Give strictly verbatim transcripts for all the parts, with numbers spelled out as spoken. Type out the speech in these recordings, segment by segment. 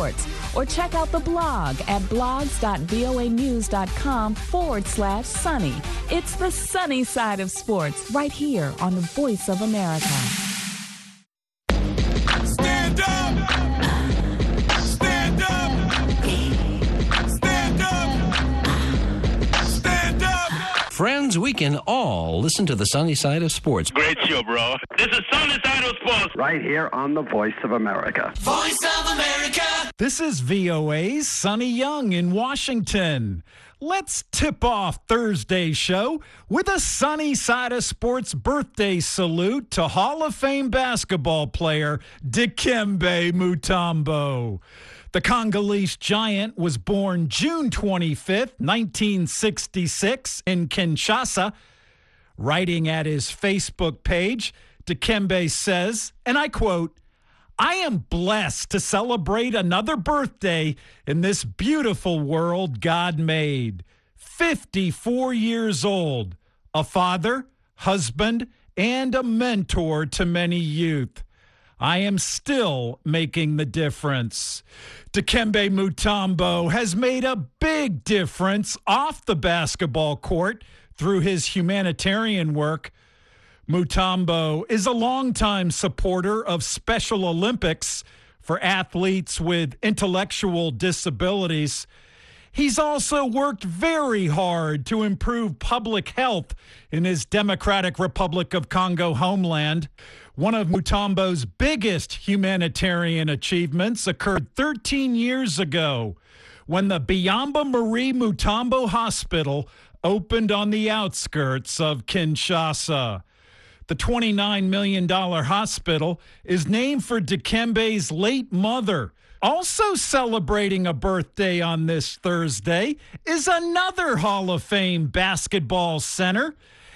sports. Or check out the blog at blogs.voanews.com forward slash sunny. It's the sunny side of sports right here on the Voice of America. Stand up! Stand up! Stand up! Stand up! Friends, we can all listen to the sunny side of sports. Great show, bro. This is Sunny Side of Sports. Right here on the Voice of America. Voice of America! This is V O A's Sonny Young in Washington. Let's tip off Thursday's show with a Sunny Side of Sports birthday salute to Hall of Fame basketball player Dikembe Mutombo. The Congolese giant was born June twenty-fifth, nineteen sixty-six in Kinshasa. Writing at his Facebook page, Dikembe says, and I quote, "I am blessed to celebrate another birthday in this beautiful world God made. fifty-four years old, a father, husband, and a mentor to many youth. I am still making the difference." Dikembe Mutombo has made a big difference off the basketball court through his humanitarian work. Mutombo is a longtime supporter of Special Olympics for athletes with intellectual disabilities. He's also worked very hard to improve public health in his Democratic Republic of Congo homeland. One of Mutombo's biggest humanitarian achievements occurred thirteen years ago when the Biamba Marie Mutombo Hospital opened on the outskirts of Kinshasa. The twenty-nine million dollars hospital is named for Dikembe's late mother. Also celebrating a birthday on this Thursday is another Hall of Fame basketball center.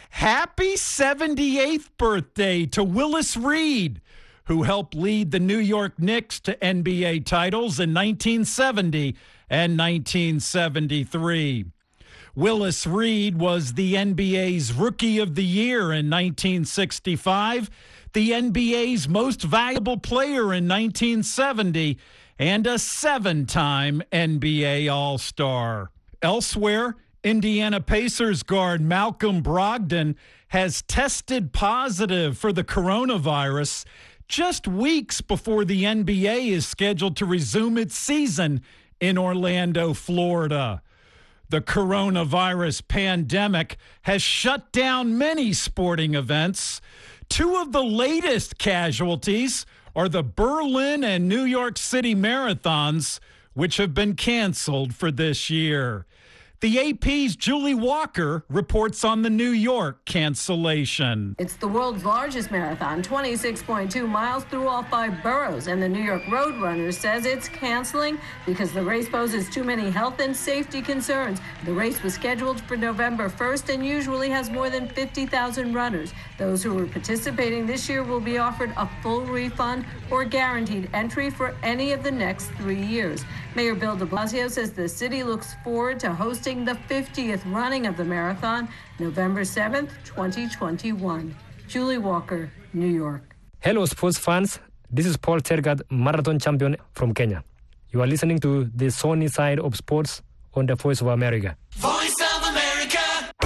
Happy seventy-eighth birthday to Willis Reed, who helped lead the New York Knicks to N B A titles in nineteen seventy and nineteen seventy-three. Willis Reed was the N B A's Rookie of the Year in nineteen sixty-five, the N B A's Most Valuable Player in nineteen seventy, and a seven-time N B A All-Star. Elsewhere, Indiana Pacers guard Malcolm Brogdon has tested positive for the coronavirus just weeks before the N B A is scheduled to resume its season in Orlando, Florida. The coronavirus pandemic has shut down many sporting events. Two of the latest casualties are the Berlin and New York City marathons, which have been canceled for this year. The A P's Julie Walker reports on the New York cancellation. It's the world's largest marathon, twenty-six point two miles through all five boroughs, and the New York Roadrunners says it's canceling because the race poses too many health and safety concerns. The race was scheduled for November first and usually has more than fifty thousand runners. Those who are participating this year will be offered a full refund or guaranteed entry for any of the next three years. Mayor Bill de Blasio says the city looks forward to hosting the fiftieth running of the marathon, November seventh, twenty twenty-one. Julie Walker, New York. Hello, sports fans. This is Paul Tergat, marathon champion from Kenya. You are listening to the Sunny Side of Sports on the Voice of America. Voice of America!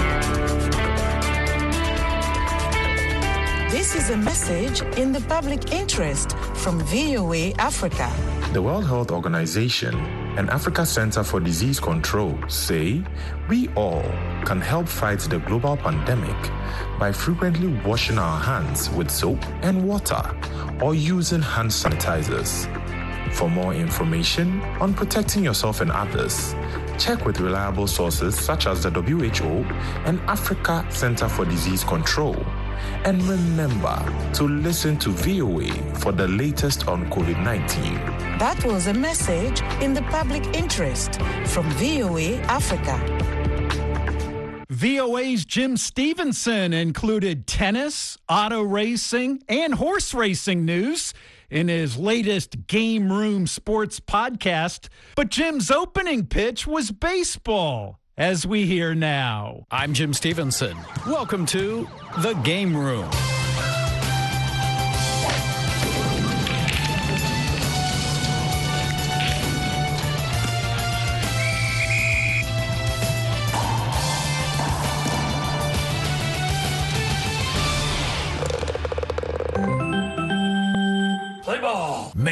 This is a message in the public interest from V O A Africa. The World Health Organization and Africa Center for Disease Control say we all can help fight the global pandemic by frequently washing our hands with soap and water or using hand sanitizers. For more information on protecting yourself and others, check with reliable sources such as the W H O and Africa Center for Disease Control. And remember to listen to V O A for the latest on COVID nineteen. That was a message in the public interest from V O A Africa. V O A's Jim Stevenson included tennis, auto racing, and horse racing news in his latest Game Room Sports podcast. But Jim's opening pitch was baseball, as we hear now. I'm Jim Stevenson. Welcome to The Game Room.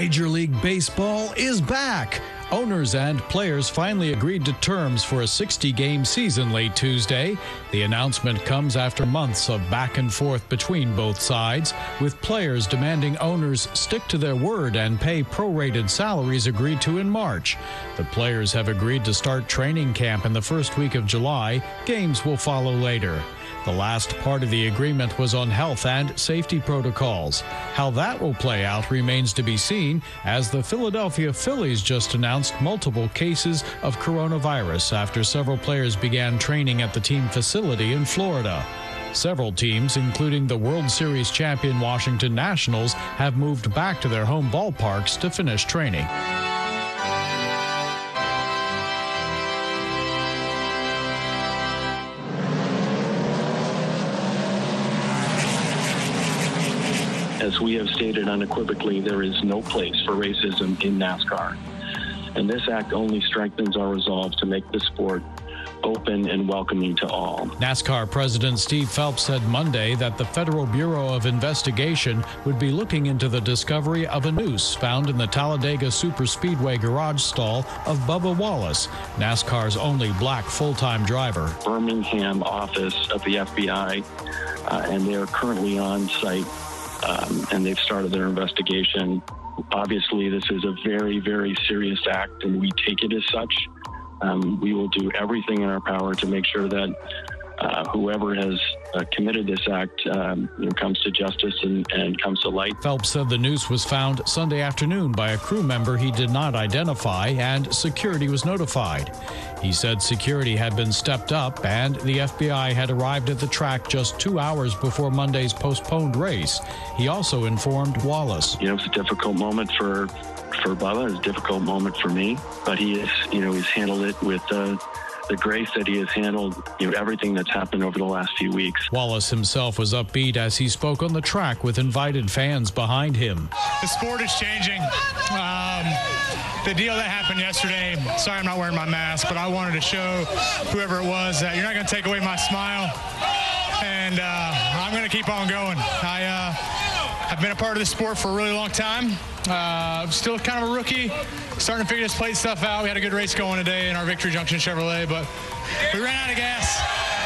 Major League Baseball is back. Owners and players finally agreed to terms for a sixty-game season late Tuesday. The announcement comes after months of back and forth between both sides, with players demanding owners stick to their word and pay prorated salaries agreed to in March. The players have agreed to start training camp in the first week of July. Games will follow later. The last part of the agreement was on health and safety protocols. How that will play out remains to be seen, as the Philadelphia Phillies just announced multiple cases of coronavirus after several players began training at the team facility in Florida. Several teams, including the World Series champion Washington Nationals, have moved back to their home ballparks to finish training. As we have stated unequivocally, there is no place for racism in NASCAR. And this act only strengthens our resolve to make the sport open and welcoming to all. NASCAR President Steve Phelps said Monday that the Federal Bureau of Investigation would be looking into the discovery of a noose found in the Talladega Superspeedway garage stall of Bubba Wallace, NASCAR's only black full-time driver. Birmingham office of the F B I, uh, and they are currently on site. Um, and they've started their investigation. Obviously, this is a very, very serious act, and we take it as such. Um, we will do everything in our power to make sure that uh, whoever has uh, committed this act um, you know, comes to justice and, and comes to light. Phelps said the noose was found Sunday afternoon by a crew member he did not identify, and security was notified. He said security had been stepped up, and the F B I had arrived at the track just two hours before Monday's postponed race. He also informed Wallace. You know, it's a difficult moment for for Bubba. It's a difficult moment for me, but he is, you know, he's handled it with uh, the grace that he has handled, you know, everything that's happened over the last few weeks. Wallace himself was upbeat as he spoke on the track with invited fans behind him. The sport is changing. Um, the deal that happened yesterday, sorry I'm not wearing my mask, but I wanted to show whoever it was that you're not going to take away my smile, and uh, I'm going to keep on going. I, uh, I've been a part of this sport for a really long time. Uh, still kind of a rookie, starting to figure this plate stuff out. We had a good race going today in our Victory Junction Chevrolet, but we ran out of gas.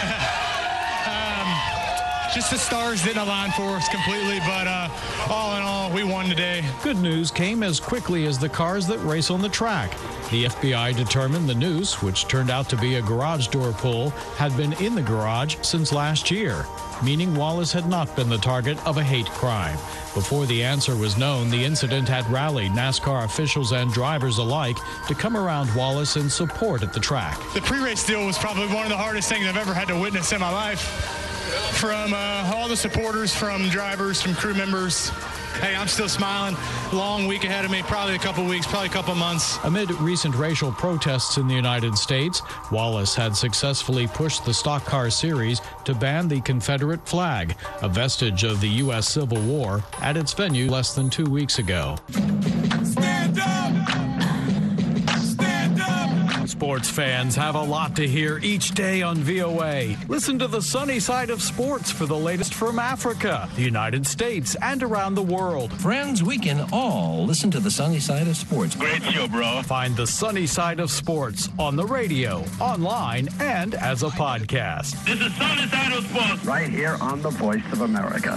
um, just the stars didn't align for us completely, but uh, all in all, we won today. Good news came as quickly as the cars that race on the track. The F B I determined the noose, which turned out to be a garage door pull, had been in the garage since last year, meaning Wallace had not been the target of a hate crime. Before the answer was known, the incident had rallied NASCAR officials and drivers alike to come around Wallace in support at the track. The pre-race deal was probably one of the hardest things I've ever had to witness in my life. From uh, all the supporters, from drivers, from crew members. Hey, I'm still smiling. Long week ahead of me, probably a couple weeks, probably a couple months. Amid recent racial protests in the United States, Wallace had successfully pushed the Stock Car Series to ban the Confederate flag, a vestige of the U S Civil War, at its venue less than two weeks ago. Stand up! Stand up! Sports fans have a lot to hear each day on V O A. Listen to the sunny side of sports for the latest from Africa, the United States, and around the world. Friends, we can all listen to the sunny side of sports. Great show, bro. Find the sunny side of sports on the radio, online, and as a podcast. This is Sunny Side of Sports. Right here on the Voice of America.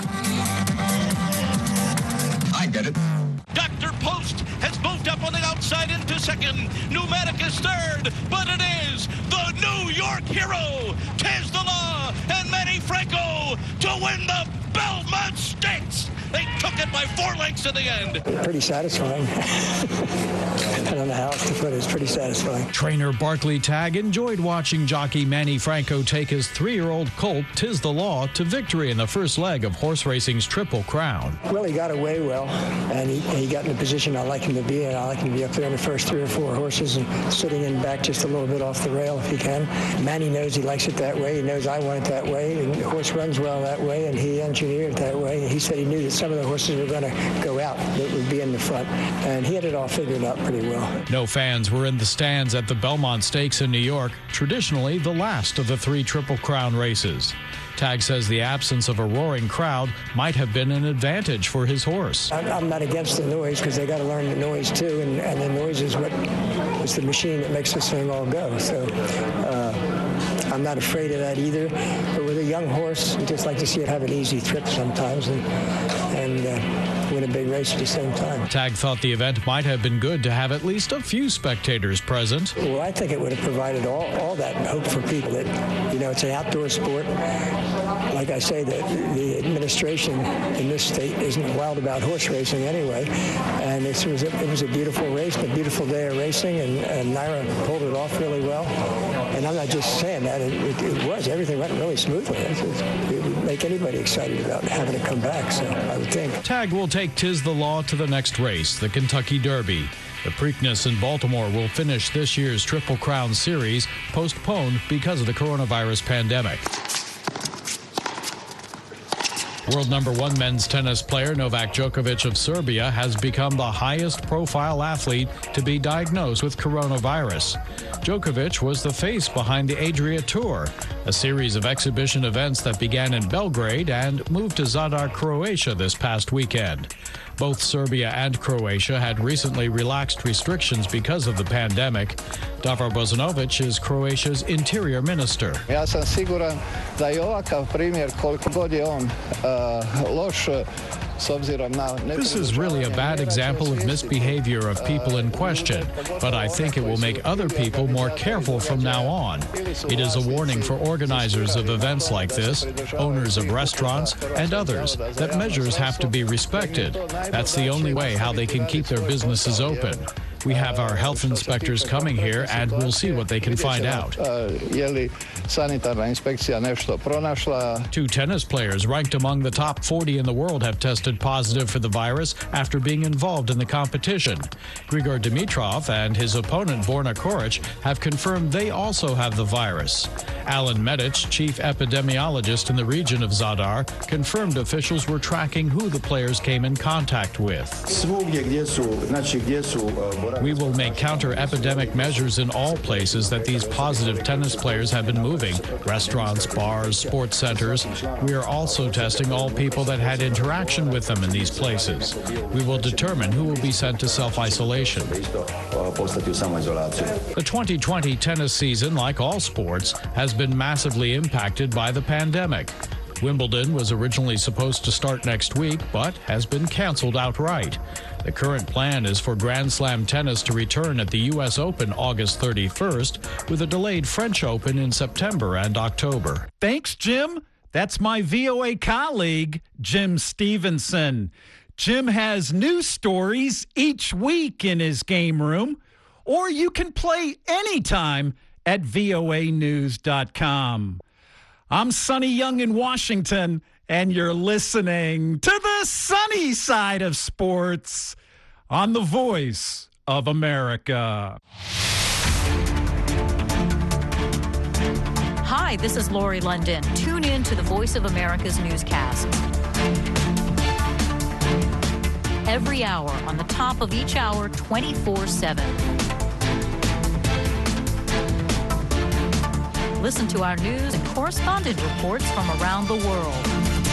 I get it. Doctor Post has moved up on the outside into second. Pneumatic is third, but it is the New York hero, Tiz the Law, and Manny Franco to win the Belmont Stakes. They took it by four lengths in the end. Pretty satisfying. I don't know how else to put it. It's pretty satisfying. Trainer Barkley Tagg enjoyed watching jockey Manny Franco take his three-year-old colt, Tiz the Law, to victory in the first leg of horse racing's Triple Crown. Well, he got away well, and he, he got in a position I like him to be in. I like him to be up there in the first three or four horses and sitting in back just a little bit off the rail if he can. Manny knows he likes it that way. He knows I want it that way, and the horse runs well that way, and he engineered it that way. He said he knew that some of the horses were going to go out that would be in the front, and he had it all figured out pretty well. No No fans were in the stands at the Belmont Stakes in New York, traditionally the last of the three Triple Crown races. Tag says the absence of a roaring crowd might have been an advantage for his horse. I'm not against the noise because they got to learn the noise too, and, and the noise is what is the machine that makes this thing all go. So uh, I'm not afraid of that either. But with a young horse, you just like to see it have an easy trip sometimes and, and uh, win a big race at the same time. Tag thought the event might have been good to have at least a few spectators present. Well, I think it would have provided all, all that hope for people that, you know, it's an outdoor sport. Like I say, the, the administration in this state isn't wild about horse racing anyway. And this was a, it was a beautiful race, a beautiful day of racing, and, and Naira pulled it off really well. And I'm not just saying that, it, it, it was. Everything went really smoothly. It, it, it would make anybody excited about having it come back, so I would think. Tag will take Tiz the Law to the next race, the Kentucky Derby. The Preakness in Baltimore will finish this year's Triple Crown Series, postponed because of the coronavirus pandemic. World number one men's tennis player Novak Djokovic of Serbia has become the highest profile athlete to be diagnosed with coronavirus. Djokovic was the face behind the Adria Tour, a series of exhibition events that began in Belgrade and moved to Zadar, Croatia this past weekend. Both Serbia and Croatia had recently relaxed restrictions because of the pandemic. Davor Bozanovic is Croatia's interior minister. Ja sam siguran da je ovakav primjer koliko god je on loš. This is really a bad example of misbehavior of people in question, but I think it will make other people more careful from now on. It is a warning for organizers of events like this, owners of restaurants, and others, that measures have to be respected. That's the only way how they can keep their businesses open. We have our health inspectors coming here, and we'll see what they can find out. Two tennis players ranked among the top forty in the world have tested positive for the virus after being involved in the competition. Grigor Dimitrov and his opponent Borna Coric have confirmed they also have the virus. Alan Medic, chief epidemiologist in the region of Zadar, confirmed officials were tracking who the players came in contact with. We will make counter-epidemic measures in all places that these positive tennis players have been moving, restaurants, bars, sports centers. We are also testing all people that had interaction with them in these places. We will determine who will be sent to self-isolation. The twenty twenty tennis season, like all sports, has been massively impacted by the pandemic. Wimbledon was originally supposed to start next week, but has been canceled outright. The current plan is for Grand Slam tennis to return at the U S Open August thirty-first, with a delayed French Open in September and October. Thanks, Jim. That's my V O A colleague, Jim Stevenson. Jim has news stories each week in his game room, or you can play anytime at V O A news dot com. I'm Sonny Young in Washington, and you're listening to the sunny side of sports on the Voice of America. Hi, this is Lori London. Tune in to the Voice of America's newscast. Every hour, on the top of each hour, twenty-four seven. Listen to our news and correspondent reports from around the world.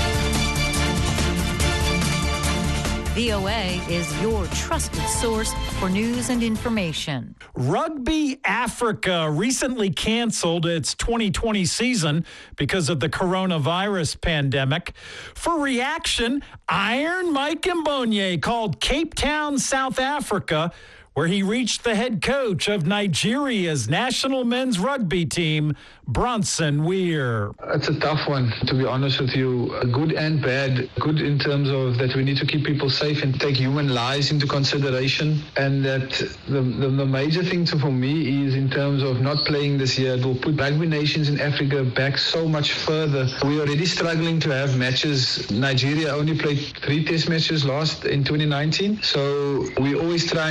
V O A is your trusted source for news and information. Rugby Africa recently canceled its twenty twenty season because of the coronavirus pandemic. For reaction, Iron Mike Mbonye called Cape Town, South Africa, where he reached the head coach of Nigeria's national men's rugby team, Bronson Weir. It's a tough one, to be honest with you. Good and bad. Good in terms of that we need to keep people safe and take human lives into consideration. And that the, the, the major thing to, for me is in terms of not playing this year, it will put rugby nations in Africa back so much further. We're already struggling to have matches. Nigeria only played three test matches last in twenty nineteen. So we're always trying to, to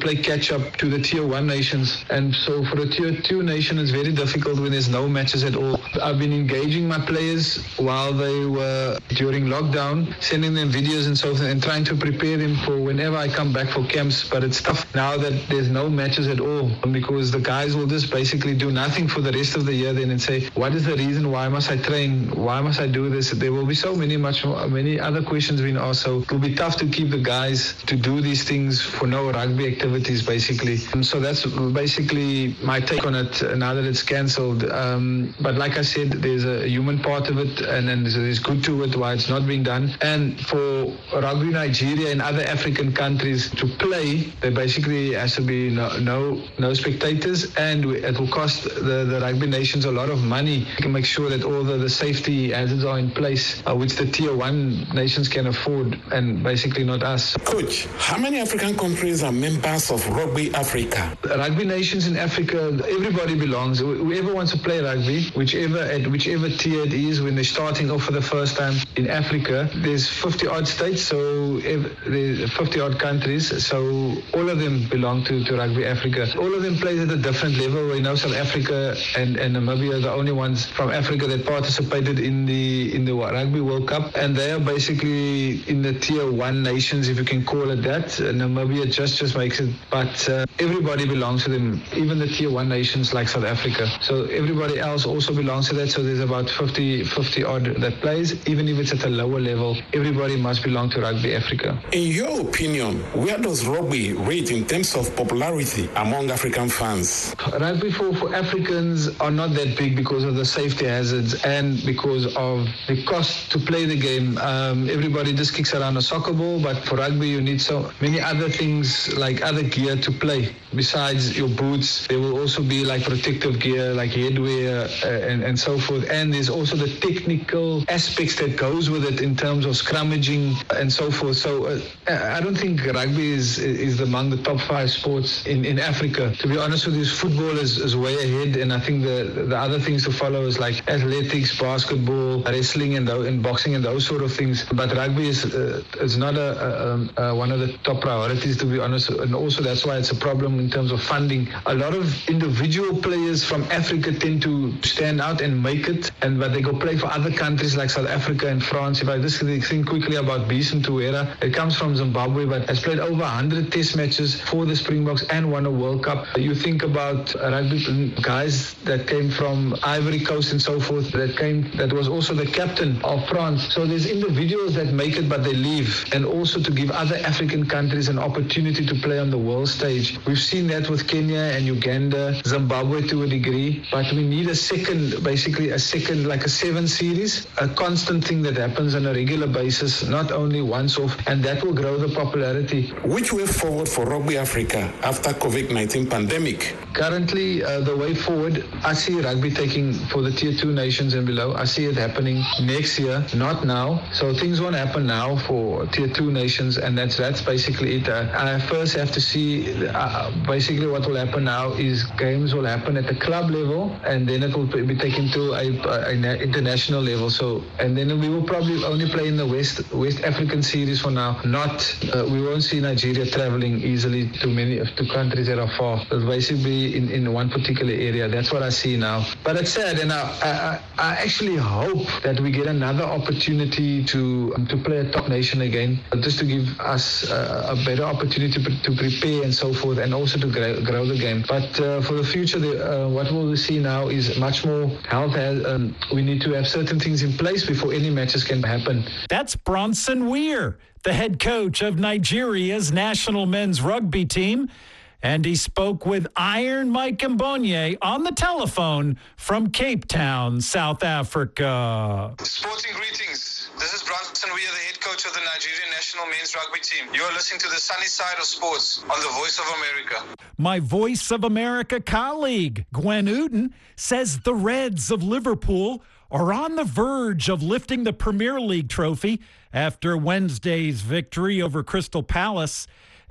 play catch up to the tier one nations. And so for a tier two nation, it's very difficult when there's no matches at all. I've been engaging my players while they were during lockdown, sending them videos and so forth, and trying to prepare them for whenever I come back for camps. But it's tough now that there's no matches at all, because the guys will just basically do nothing for the rest of the year then and say, what is the reason? Why must I train? Why must I do this? There will be so many, much more, many other questions being asked. So it will be tough to keep the guys to do these things for no rugby activities, basically. Um, so that's basically my take on it now that it's cancelled. Um, but like I said, there's a human part of it, and then there's good to it why it's not being done. And for Rugby Nigeria and other African countries to play, there basically has to be no no, no spectators, and it will cost the, the rugby nations a lot of money. You can make sure that all the, the safety hazards are in place, uh, which the tier one nations can afford, and basically not us. Coach, how many African countries are members of Rugby Africa? Rugby nations in Africa, everybody belongs. Whoever wants to play rugby, whichever at whichever tier it is, when they're starting off for the first time in Africa, there's fifty odd states, so there's fifty odd countries, so all of them belong to, to Rugby Africa. All of them play at a different level. We know South Africa and, and Namibia are the only ones from Africa that participated in the in the Rugby World Cup, and they are basically in the tier one nations, if you can call it that. Namibia just just makes it, but uh, everybody belongs to them, even the tier one nations like South Africa. So everybody else also belongs to that. So there's about fifty, fifty odd that plays, even if it's at a lower level. Everybody must belong to Rugby Africa. In your opinion, where does rugby rate in terms of popularity among African fans? Rugby for, for Africans are not that big because of the safety hazards and because of the cost to play the game. Um, everybody just kicks around a soccer ball, but for rugby you need so many other things like other gear to play. Besides your boots, there will also be like protective gear, like headwear uh, and, and so forth. And there's also the technical aspects that goes with it in terms of scrummaging and so forth. So uh, I don't think rugby is is among the top five sports in, in Africa. To be honest with you, football is, is way ahead, and I think the the other things to follow is like athletics, basketball, wrestling, and, and boxing, and those sort of things. But rugby is uh, is not a, a, a one of the top priorities, to be honest, and also that's why it's a problem in terms of funding. A lot of individual players from Africa tend to stand out and make it, and but they go play for other countries like South Africa and France. If I just think quickly about Beeson Tuera, it comes from Zimbabwe, but has played over one hundred test matches for the Springboks and won a World Cup. You think about rugby guys that came from Ivory Coast and so forth, that came, that was also the captain of France. So there's individuals that make it, but they leave, and also to give other African countries an opportunity to play on the world stage. We've seen that with Kenya and Uganda, Zimbabwe to a degree, but we need a second, basically a second, like a seven series, a constant thing that happens on a regular basis, not only once off, and that will grow the popularity. Which way forward for Rugby Africa after COVID nineteen pandemic? Currently, uh, the way forward, I see rugby taking for the tier two nations and below. I see it happening next year, not now. So things won't happen now for tier two nations, and that's that's basically it. Uh, I first have to see, uh, basically what will happen now is games will happen at the club level, and then it will be taken to a, a, a international level. So, and then we will probably only play in the West West African series for now. Not, uh, we won't see Nigeria traveling easily to many to countries that are far. It'll basically be in, in one particular area. That's what I see now. But it's sad, and I, I, I actually hope that we get another opportunity to um, to play a top nation again, just to give us uh, a better opportunity to, to prepare and so forth, and also to grow, grow the game. But uh, for the future, the, uh, what we'll see now is much more health. Has, um, we need to have certain things in place before any matches can happen. That's Bronson Weir, the head coach of Nigeria's national men's rugby team. And he spoke with Iron Mike Mbonye on the telephone from Cape Town, South Africa. Sporting greetings. This is Bronson Weir, the head coach of the Nigerian national men's rugby team. You are listening to the sunny side of sports on the Voice of America. My Voice of America colleague, Gwen Uden, says the Reds of Liverpool are on the verge of lifting the Premier League trophy after Wednesday's victory over Crystal Palace.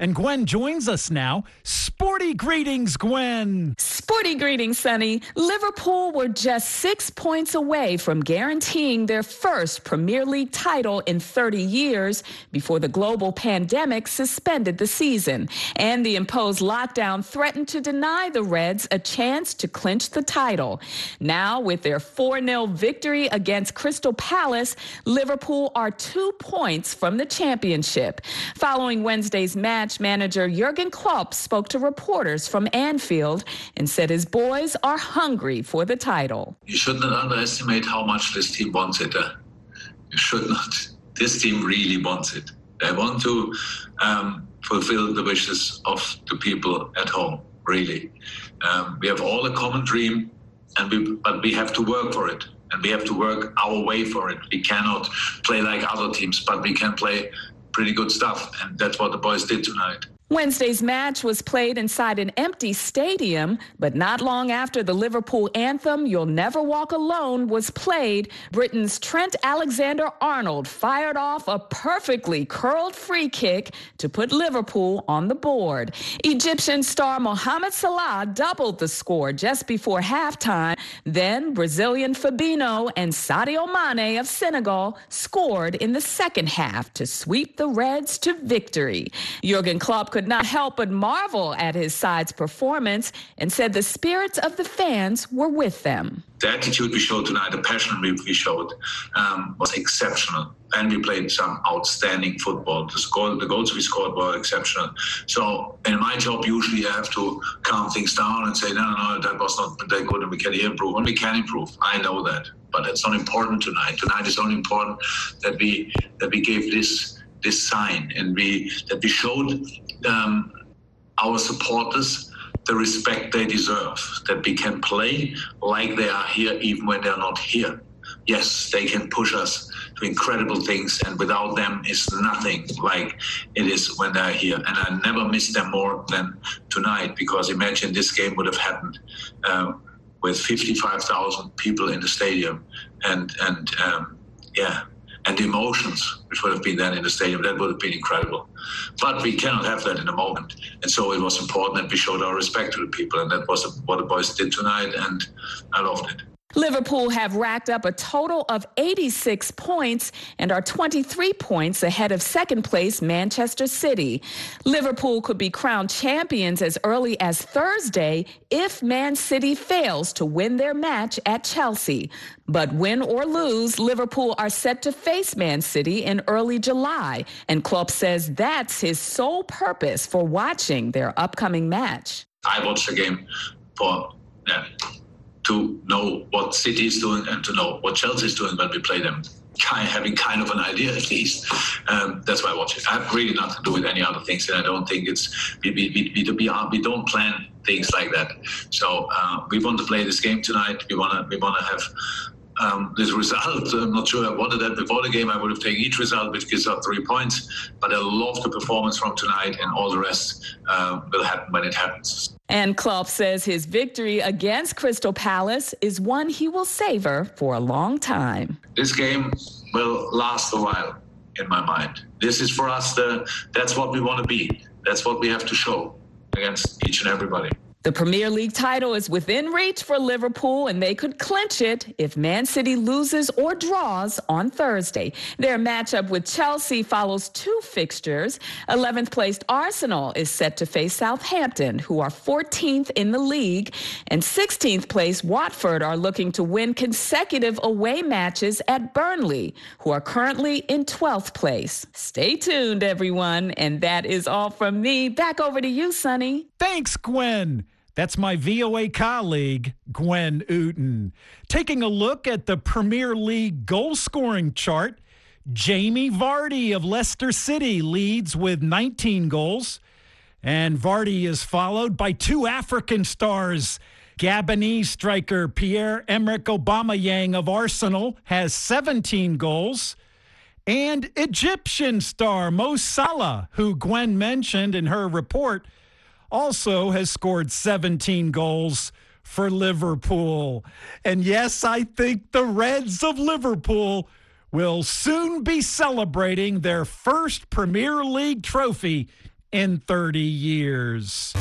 And Gwen joins us now. Sporty greetings, Gwen. Sporty greetings, Sonny. Liverpool were just six points away from guaranteeing their first Premier League title in thirty years before the global pandemic suspended the season. And the imposed lockdown threatened to deny the Reds a chance to clinch the title. Now, with their four nil victory against Crystal Palace, Liverpool are two points from the championship. Following Wednesday's match, manager Jurgen Klopp spoke to reporters from Anfield and said his boys are hungry for the title. You should not underestimate how much this team wants it. Uh, you should not. This team really wants it. They want to um, fulfill the wishes of the people at home, really. Um, we have all a common dream, and we, but we have to work for it. And we have to work our way for it. We cannot play like other teams, but we can play pretty good stuff. And that's what the boys did tonight. Wednesday's match was played inside an empty stadium, but not long after the Liverpool anthem, You'll Never Walk Alone, was played, Britain's Trent Alexander-Arnold fired off a perfectly curled free kick to put Liverpool on the board. Egyptian star Mohamed Salah doubled the score just before halftime. Then Brazilian Fabinho and Sadio Mane of Senegal scored in the second half to sweep the Reds to victory. Jurgen Klopp could not help but marvel at his side's performance and said the spirits of the fans were with them. The attitude we showed tonight, the passion we, we showed, um, was exceptional. And we played some outstanding football. The, score, the goals we scored were exceptional. So in my job, usually I have to calm things down and say, no, no, no, that was not that good and we can improve. And we can improve. I know that. But it's not important tonight. Tonight is only important that we that we gave this this sign and we that we showed um, our supporters the respect they deserve, that we can play like they are here even when they're not here. Yes, they can push us to incredible things, and without them is nothing like it is when they're here. And I never miss them more than tonight, because imagine this game would have happened um, with fifty-five thousand people in the stadium, and and um, yeah, and the emotions which would have been then in the stadium, that would have been incredible. But we cannot have that in a moment. And so it was important that we showed our respect to the people, and that was what the boys did tonight, and I loved it. Liverpool have racked up a total of eighty-six points and are twenty-three points ahead of second place Manchester City. Liverpool could be crowned champions as early as Thursday if Man City fails to win their match at Chelsea. But win or lose, Liverpool are set to face Man City in early July, and Klopp says that's his sole purpose for watching their upcoming match. I watched the game for yeah, to know what City is doing and to know what Chelsea is doing when we play them, kind having kind of an idea at least. Um, that's why I watch it. I have really nothing to do with any other things, and I don't think it's we we we, we, we, are, we don't plan things like that. So uh, we want to play this game tonight. We want to we want to have um, this result. I'm not sure I wanted that before the game. I would have taken each result, which gives us three points. But I love the performance from tonight, and all the rest uh, will happen when it happens. And Klopp says his victory against Crystal Palace is one he will savor for a long time. This game will last a while in my mind. This is for us, the, that's what we want to be. That's what we have to show against each and everybody. The Premier League title is within reach for Liverpool, and they could clinch it if Man City loses or draws on Thursday. Their matchup with Chelsea follows two fixtures. eleventh-placed Arsenal is set to face Southampton, who are fourteenth in the league, and sixteenth-placed Watford are looking to win consecutive away matches at Burnley, who are currently in twelfth place. Stay tuned, everyone, and that is all from me. Back over to you, Sonny. Thanks, Gwen. That's my V O A colleague, Gwen Ooten. Taking a look at the Premier League goal-scoring chart, Jamie Vardy of Leicester City leads with nineteen goals. And Vardy is followed by two African stars. Gabonese striker Pierre-Emerick Aubameyang of Arsenal has seventeen goals. And Egyptian star Mo Salah, who Gwen mentioned in her report, also has scored seventeen goals for Liverpool. And yes, I think the Reds of Liverpool will soon be celebrating their first Premier League trophy in thirty years.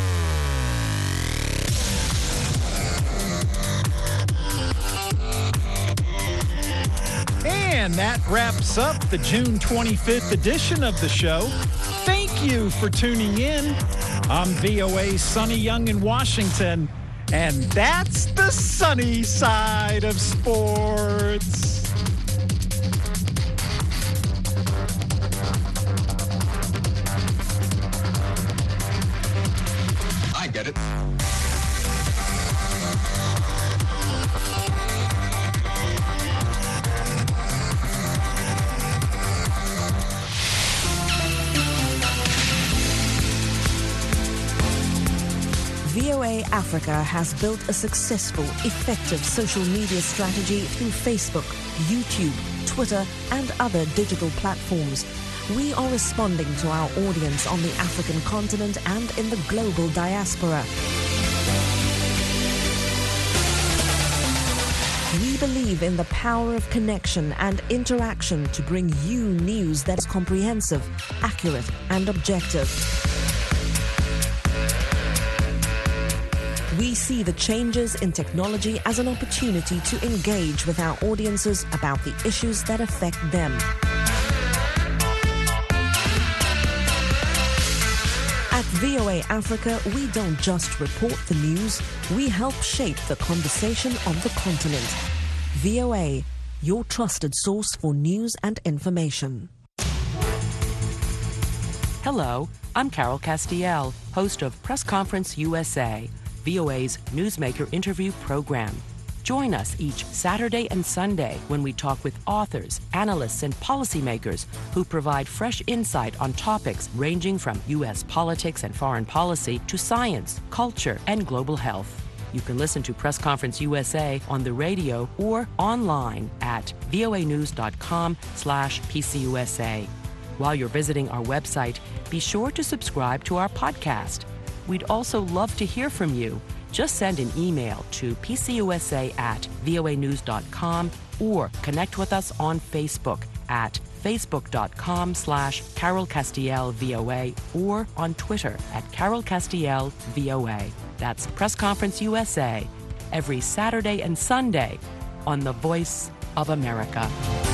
And that wraps up the June twenty-fifth edition of the show. Thank you for tuning in. I'm V O A's Sonny Young in Washington, and that's the sunny side of sports. I get it. V O A Africa has built a successful, effective social media strategy through Facebook, YouTube, Twitter, and other digital platforms. We are responding to our audience on the African continent and in the global diaspora. We believe in the power of connection and interaction to bring you news that is comprehensive, accurate, and objective. We see the changes in technology as an opportunity to engage with our audiences about the issues that affect them. At V O A Africa, we don't just report the news, we help shape the conversation of the continent. V O A, your trusted source for news and information. Hello, I'm Carol Castiel, host of Press Conference U S A, V O A's Newsmaker interview program. Join us each Saturday and Sunday when we talk with authors, analysts, and policymakers who provide fresh insight on topics ranging from U S politics and foreign policy to science, culture, and global health. You can listen to Press Conference U S A on the radio or online at voanews.com slash PCUSA. While you're visiting our website, be sure to subscribe to our podcast. We'd also love to hear from you. Just send an email to pcusa at voanews dot com or connect with us on Facebook at facebook.com slash Carol Castiel VOA or on Twitter at Carol Castiel VOA. That's Press Conference U S A, every Saturday and Sunday on The Voice of America.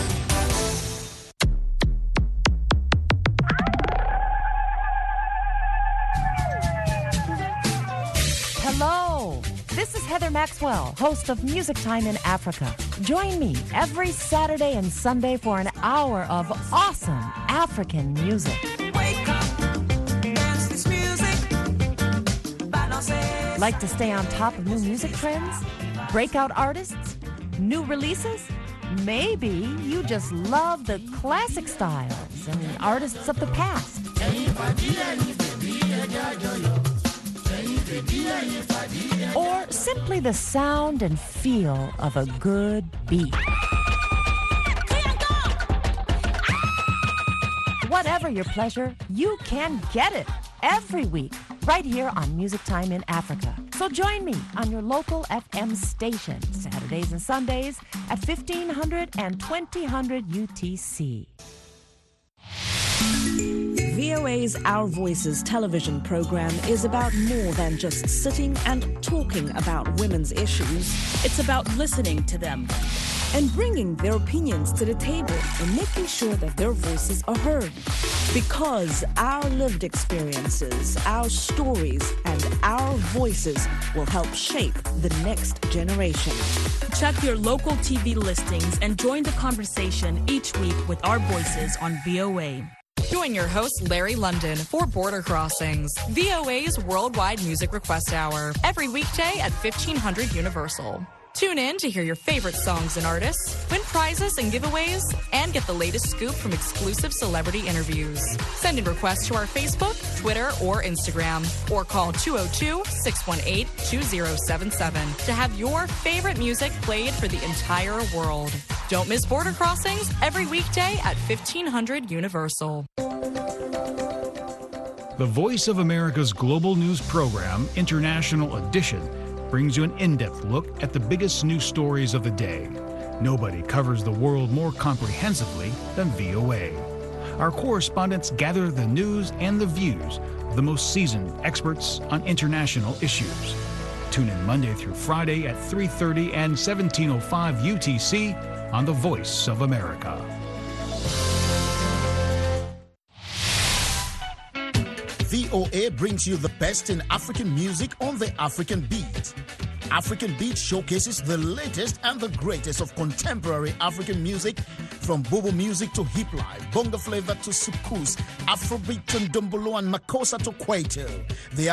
Hello, this is Heather Maxwell, host of Music Time in Africa. Join me every Saturday and Sunday for an hour of awesome African music. Wake up, dance this music, balance. Like to stay on top of new music trends? Breakout artists? New releases? Maybe you just love the classic styles and artists of the past. Or simply the sound and feel of a good beat. Whatever your pleasure, you can get it every week right here on Music Time in Africa. So join me on your local F M station, Saturdays and Sundays at fifteen hundred and twenty hundred U T C. V O A's Our Voices television program is about more than just sitting and talking about women's issues. It's about listening to them and bringing their opinions to the table and making sure that their voices are heard. Because our lived experiences, our stories, and our voices will help shape the next generation. Check your local T V listings and join the conversation each week with our voices on V O A. Join your host, Larry London, for Border Crossings, V O A's Worldwide Music Request Hour, every weekday at fifteen hundred Universal. Tune in to hear your favorite songs and artists, win prizes and giveaways, and get the latest scoop from exclusive celebrity interviews. Send in requests to our Facebook, Twitter, or Instagram, or call two oh two, six one eight, two oh seven seven to have your favorite music played for the entire world. Don't miss Border Crossings every weekday at fifteen hundred Universal. The Voice of America's global news program, International Edition, brings you an in-depth look at the biggest news stories of the day. Nobody covers the world more comprehensively than V O A. Our correspondents gather the news and the views, the most seasoned experts on international issues. Tune in Monday through Friday at three thirty and seventeen oh five U T C on The Voice of America. V O A brings you the best in African music on the African Beat. African Beat showcases the latest and the greatest of contemporary African music, from Bobo music to hip life, bongo flavor to soukous, Afrobeat to ndombolo and makossa to kwaito. The